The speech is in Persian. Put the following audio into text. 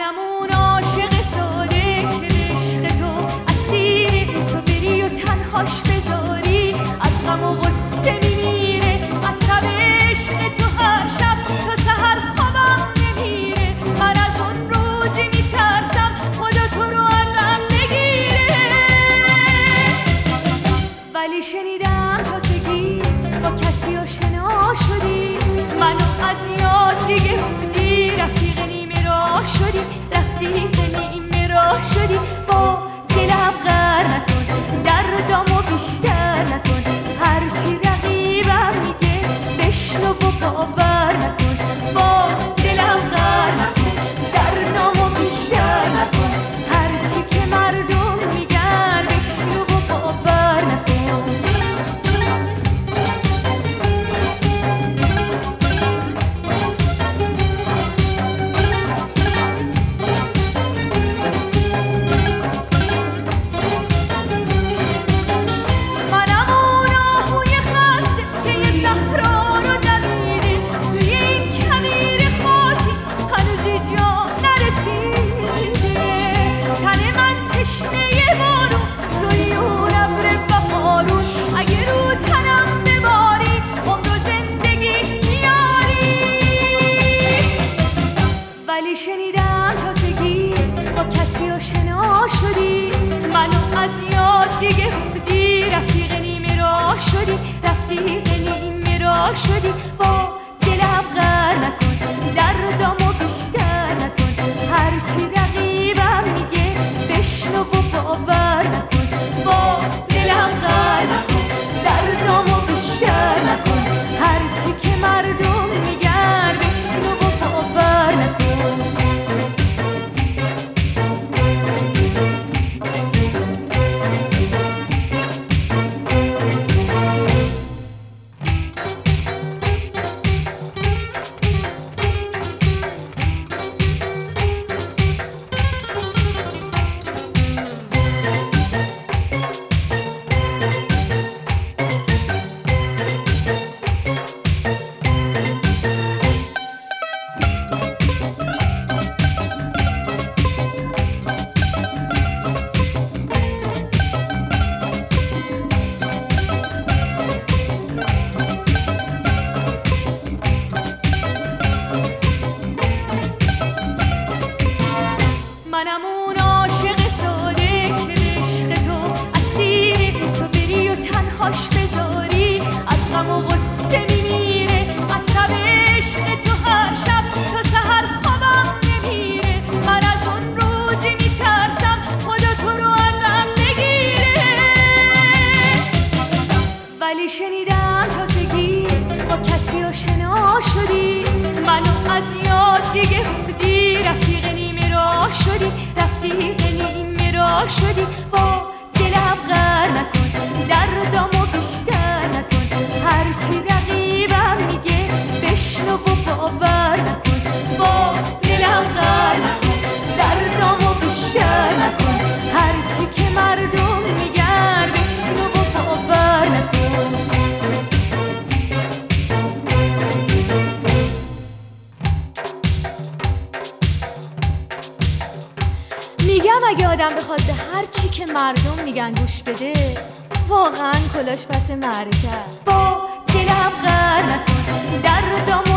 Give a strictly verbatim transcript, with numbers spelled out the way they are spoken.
منم اون عاشق ساده که به عشق تو اسیر تو بری و تنهاش بذاری، از غم و غصه میمیره از تب عشق تو هر شب تا سحر خوابم نمیره. من از اون روزی میترسم خدا تو رو ازم بگیره، ولی شنیدم تازگی با کسی آشنا شدی، منو از یاد دیگه خوندی، رفیق نیمه راه شدی، رفیق نیمه راه شدی. با دلم غر نکن، دردامو بیشتر نکن، هرچی رقیبم میگه بشنو و باور نکن. با دلم غر نکن، دردامو بیشتر نکن، هرچی که مردم میگن بشنو و باور نکن. ولی شنیدم تازگی با کسی آشنا شدی، منو از یاد دیگه خوندی، رفیق نیمه راه شدی، رفیق نیمه راه شدی. با دلم غر نکن، دردامو بیشتر نکن، هرچی رقیبم میگه بشنو و باور نکن. با دلم غر نکن، دردامو بیشتر نکن، هرچی که مردم میگن بشنو و باور نکن. منم اون عاشق ساده که به عشق تو اسیر تو بری و تنهاش بذاری، از غم و غصه میمیره از تب عشق تو هر شب تا سحر خوابم نمیره. من از اون روزی میترسم خدا تو رو ازم بگیره، ولی شنیدم تازگی با کسی آشنا شدی، منو از یاد دیگه خوندی، رفیق نیمه راه شدی، رفیق نیمه راه شدی. با دلم غر نکن، دردامو بیشتر نکن، هرچی رقیبم میگه بشنو و باور نکن. با دلم غر نکن، دردامو بیشتر نکن، هرچی که مردم میگن بشنو و باور نکن. میگم اگه آدم بخواد به هر چی که مردم میگن گوش بده، واقعا کلاش پس معرکه است. با دلم غر نکن، دردامو